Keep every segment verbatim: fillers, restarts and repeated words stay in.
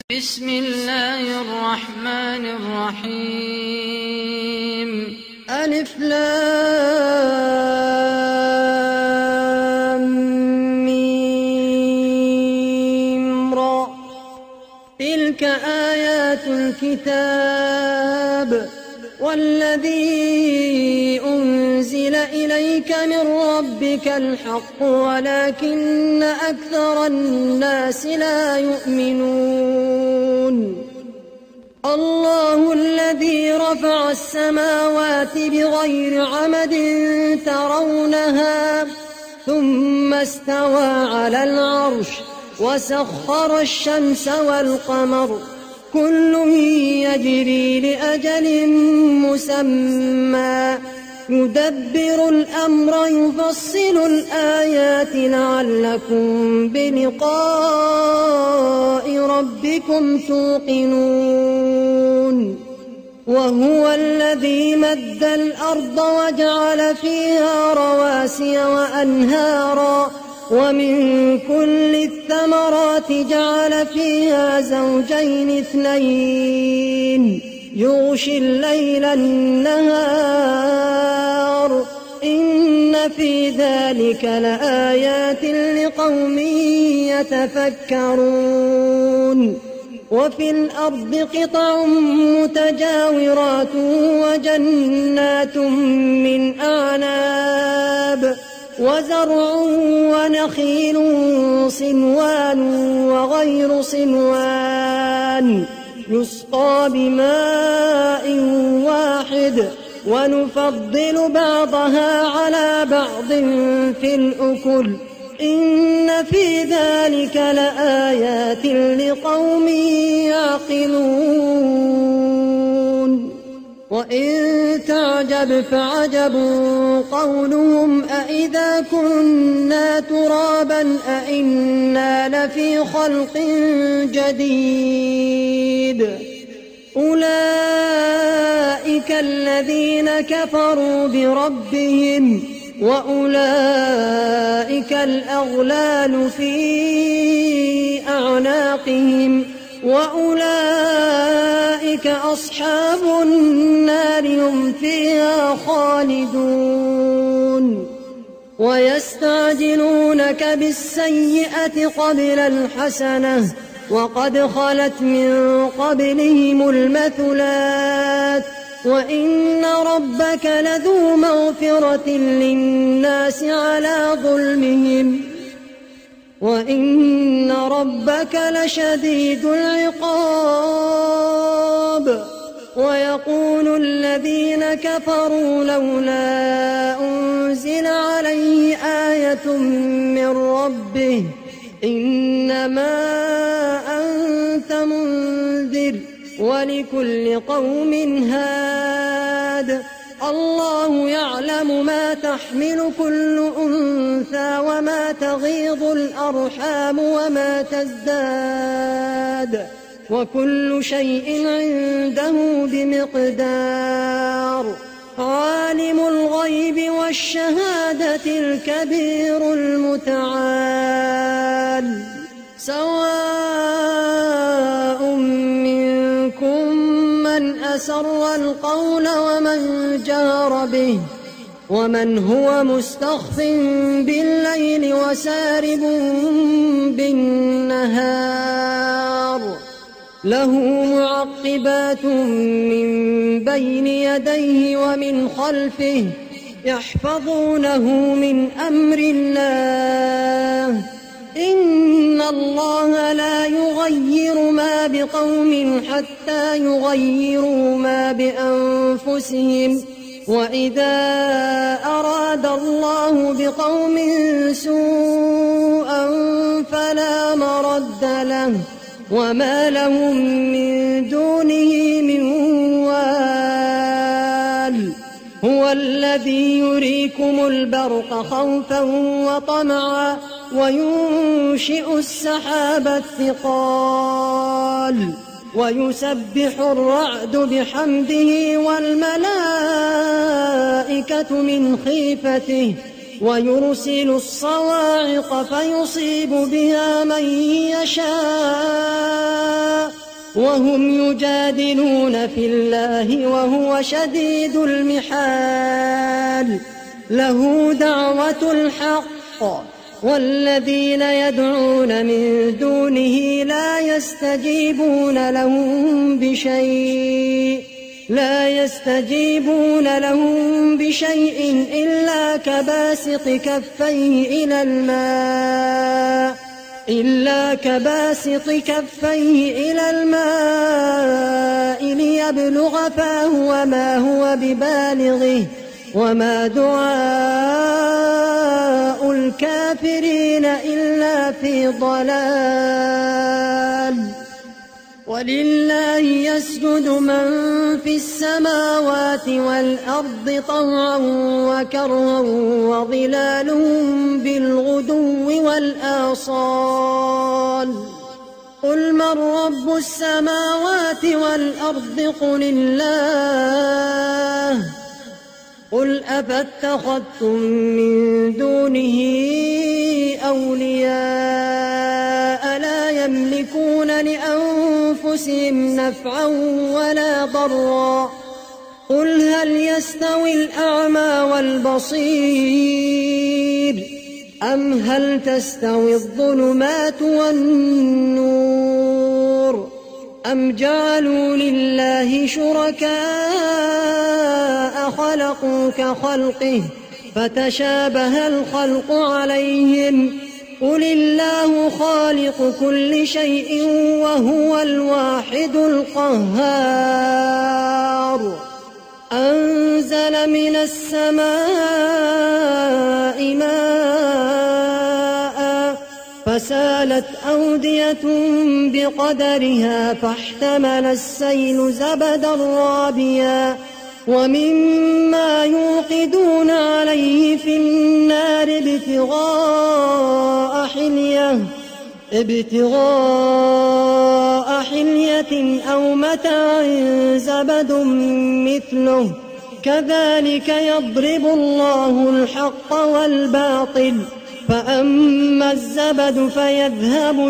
بسم الله الرحمن الرحيم. ألف لام ميم را. تلك آيات الكتاب والذي أنزل إليك من ربك الحق ولكن أكثر الناس لا يؤمنون. الله الذي رفع السماوات بغير عمد ترونها ثم استوى على العرش وسخر الشمس والقمر كل يجري لأجل مسمى يدبر الأمر يفصل الآيات لعلكم بلقاء ربكم توقنون. وهو الذي مد الأرض وجعل فيها رواسي وأنهارا ومن كل الثمرات جعل فيها زوجين اثنين يغشي الليل النهار إن في ذلك لآيات لقوم يتفكرون. وفي الأرض قطع متجاورات وجنات من أعناب وزرع ونخيل صنوان وغير صنوان يسقى بماء واحد ونفضل بعضها على بعض في الأكل إن في ذلك لآيات لقوم يعقلون. وإن تعجب فعجب قولهم أإذا كنا ترابا أإنا لفي خلق جديد أولئك الذين كفروا بربهم وأولئك الأغلال في أعناقهم وأولئك أصحاب النار هم فيها خالدون. ويستعجلونك بالسيئة قبل الحسنة وقد خلت من قبلهم المثلات وإن ربك لذو مغفرة للناس على ظلمهم وإن ربك لشديد العقاب. ويقول الذين كفروا لولا أنزل عليه آية من ربه إنما أنت منذر ولكل قوم هاد الله يعلم ما تحمل كل أنثى وما تغيض الأرحام وما تزداد وكل شيء عنده بمقدار. عالم الغيب والشهادة الكبير المتعال. سواء منكم من أسر القول ومن جهر به ومن هو مستخف بالليل وسارب بالنهار له معقبات من بين يديه ومن خلفه يحفظونه من أمر الله إن الله لا يغير ما بقوم حتى يغيروا ما بأنفسهم وإذا أراد الله بقوم سوءا فلا مرد له وما لهم من دونه من وال. هو الذي يريكم البرق خوفا وطمعا وينشئ السحاب الثقال ويسبح الرعد بحمده والملائكة من خيفته ويرسل الصواعق فيصيب بها من يشاء وهم يجادلون في الله وهو شديد المحال. له دعوة الحق والذين يدعون من دونه لا يستجيبون لهم بشيء لا يستجيبون لهم بشيء إلا كباسط كفيه إلى الماء إلا كباسط كفيه إلى الماء ليبلغ فاه وما هو ببالغه وما دعاء الكافرين إلا في ضلال. ولله يسجد من في السماوات والأرض طوعا وكرها وظلالهم بالغدو والآصال. قل من رب السماوات والأرض قل الله. قل أفاتخذتم من دونه أولياء لا يملكون لأنفسهم نفعا ولا ضرا. قل هل يستوي الأعمى والبصير أم هل تستوي الظلمات والنور أم جعلوا لله شركاء خلقوا كخلقه فتشابه الخلق عليهم. قل الله خالق كل شيء وهو الواحد القهار. أنزل من السماء ماء فسالت أودية بقدرها فاحتمل السيل زبدا رابيا ومما يوقدون عليه في النار ابتغاء حلية ابتغاء حلية أو متاع زبد مثله كذلك يضرب الله الحق والباطل. فأما الزبد فيذهب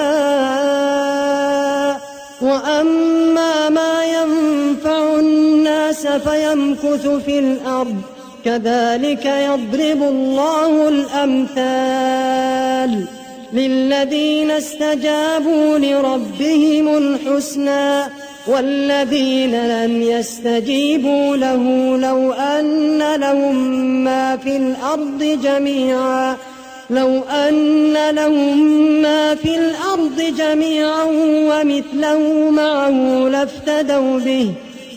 جفاء وأما ما ينفع الناس فيمكث في الأرض كذلك يضرب الله الأمثال. للذين استجابوا لربهم الحسنى والذين لم يستجيبوا له لو أن لهم ما في الأرض جميعا لو أن لهم ما في الأرض جميعا ومثله معه لافتدوا به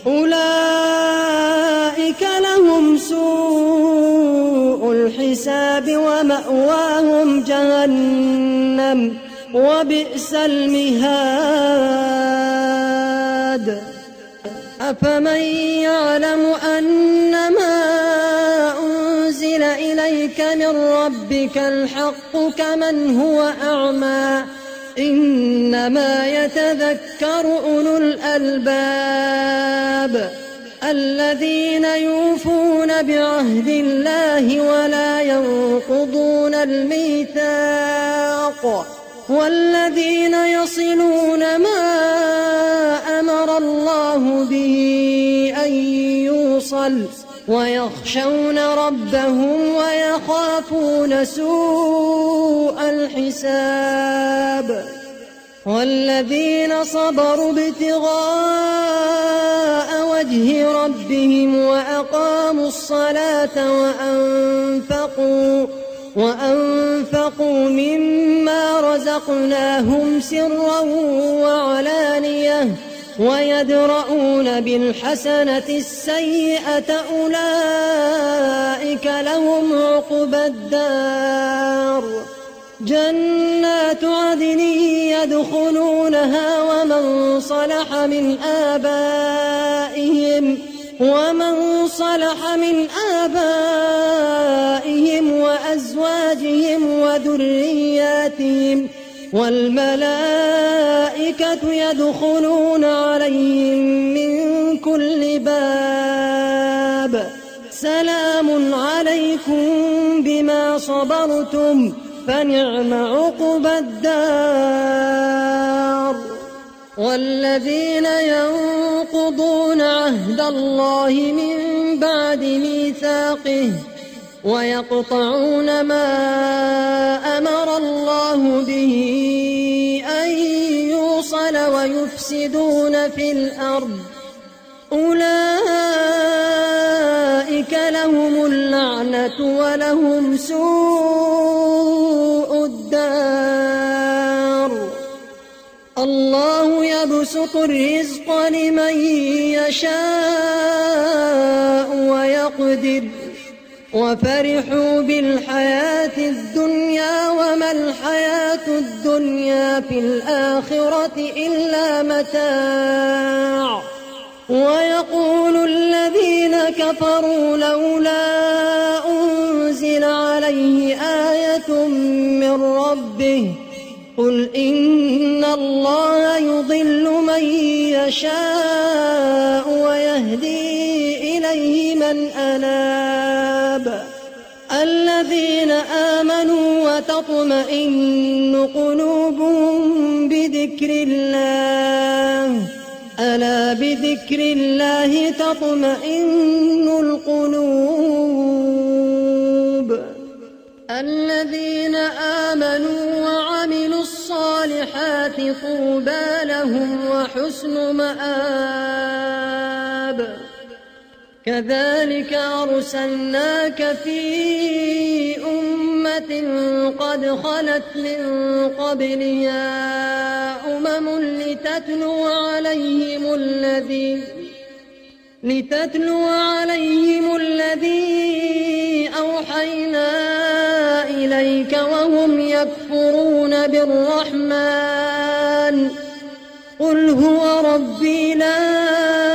أولئك لهم سوء الحساب ومأواهم جهنم وبئس المهاد. أفمن يعلم أنما أنزل إليك من ربك الحق كمن هو أعمى إنما يتذكر أولو الألباب الذين يوفون بعهد الله ولا ينقضون الميثاق والذين يصلون ما أمر الله به أن يوصل ويخشون ربهم ويخافون سوء الحساب. والذين صبروا ابتغاء وجه ربهم وأقاموا الصلاة وأنفقوا وأنفقوا مما رزقناهم سرا وعلانية ويدرؤون بالحسنة السيئة أولئك لهم عقبى الدار. جنات عدن يدخلونها ومن صلح من آبائهم ومن صلح من آبائهم وأزواجهم وذرياتهم والملائكة يدخلون عليهم من كل باب سلام عليكم بما صبرتم فنعم عقبى الدار. والذين ينقضون عهد الله من بعد ميثاقه ويقطعون ما أمر الله به أن يوصل ويفسدون في الأرض أولئك لهم اللعنة ولهم سوء الدار. الله يبسط الرزق لمن يشاء ويقدر وفرحوا بالحياة الدنيا وما الحياة الدنيا في الآخرة إلا متاع. ويقول الذين كفروا لولا أنزل عليه آية من ربه قل إن الله يضل من يشاء ويهدي إليه من أناب. الذين آمنوا وتطمئن قلوبهم بذكر الله ألا بذكر الله تطمئن القلوب. الذين آمنوا وعملوا الصالحات طوبى لهم وحسن مآب. كذلك أرسلناك في أمة قد خلت من قبلها أمم لتتلو عليهم الذي لتتلو عليهم الذي أوحينا إليك وهم يكفرون بالرحمن قل هو ربي لا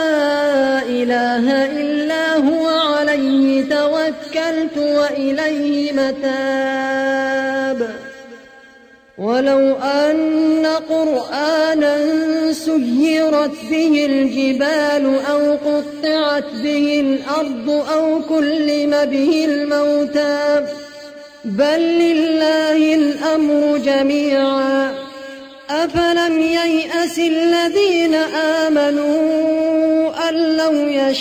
إله إلا هو عليه توكلت وإليه متاب. ولو أن قرآنا سيرت به الجبال أو قطعت به الأرض أو كلم به الموتى بل لله الأمر جميعا أفلم ييأس الذين آمنوا أن لو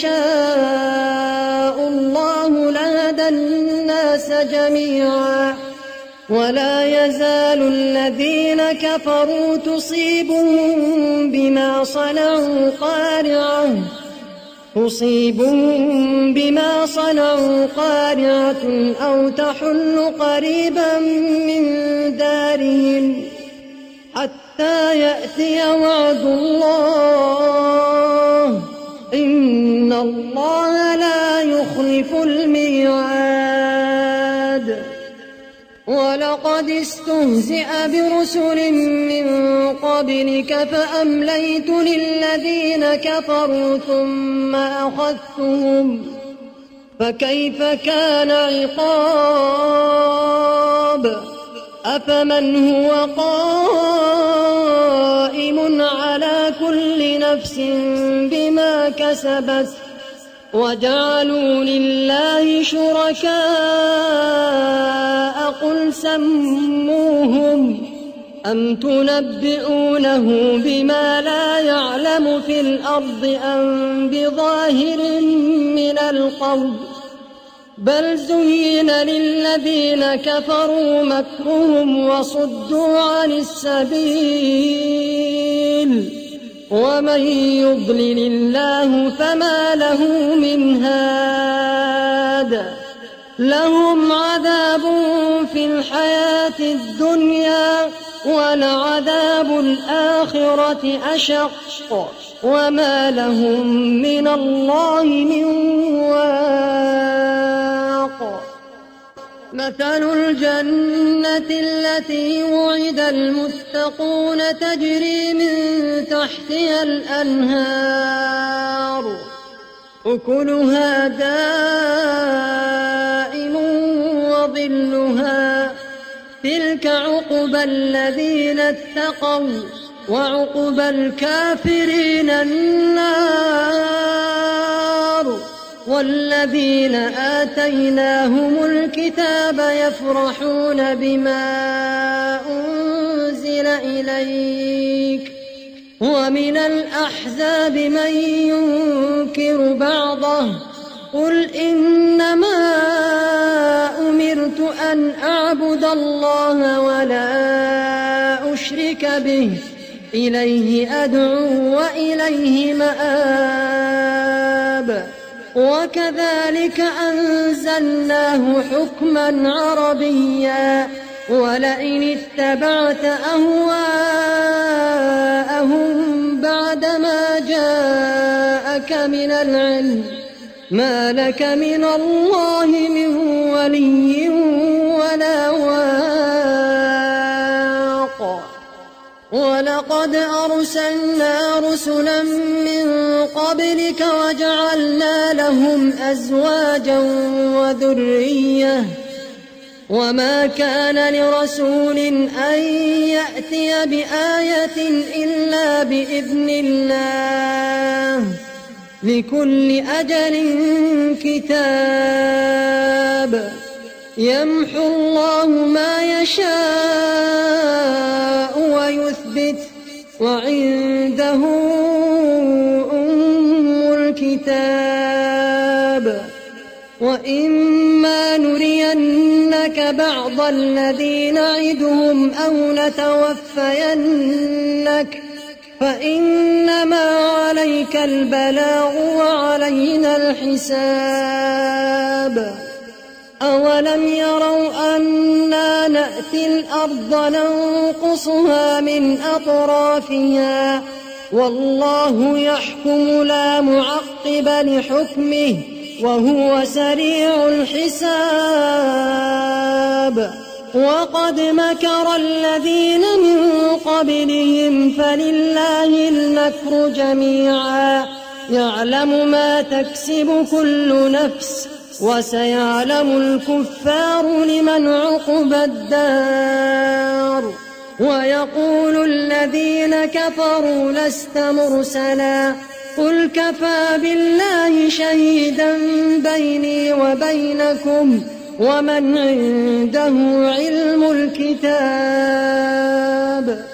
يشاء الله لهدى الناس جميعا ولا يزال الذين كفروا تصيبهم بما صنعوا قارعة تصيبهم بما صنعوا قارعة أو تحل قريبا من دارهم حتى يأتي وعد الله إن الله لا يخلف الميعاد. ولقد استهزئ برسل من قبلك فأمليت للذين كفروا ثم أخذتهم فكيف كان عقاب. أفمن هو قائم على كل نفس بما كسبت وجعلوا لله شركاء قل سموهم أم تنبئونه بما لا يعلم في الأرض أم بظاهر من القول بل زين للذين كفروا مكرهم وصدوا عن السبيل ومن يضلل الله فما له من هاد. لهم عذاب في الحياة الدنيا ولعذاب الآخرة أشق وما لهم من الله من واق. مثل الجنة التي وعد المتقون تجري من تحتها الأنهار أكلها دائم وظلها تلك عقبى الذين اتقوا وعقبى الكافرين النار. والذين آتيناهم الكتاب يفرحون بما أنزل إليك ومن الأحزاب من ينكر بعضه قل إنما أمرت أن أعبد الله ولا أشرك به إليه أدعو وإليه مآب وكذلك أنزلناه حكما عربيا ولئن اتبعت أهواءهم بعدما جاءك من العلم ما لك من الله من ولي ولا واق ولقد أرسلنا رسلا من قبلك وجعلنا لهم أزواجا وذرية وما كان لرسول أن يأتي بآية إلا بإذن الله لكل أجل كتاب يمحو الله ما يشاء ويثبت وعنده أم الكتاب وإما نرينك بعض الذي نعدهم أو نتوفينك فإنما عليك البلاغ وعلينا الحساب أولم يروا أنا نأتي الأرض ننقصها من أطرافها والله يحكم لا معقب لحكمه وهو سريع الحساب وقد مكر الذين من قبلهم فلله المكر جميعا يعلم ما تكسب كل نفس وسيعلم الكفار لمن عقبى الدار ويقول الذين كفروا لست مرسلا قل كفى بالله شهيدا بيني وبينكم ومن عنده علم الكتاب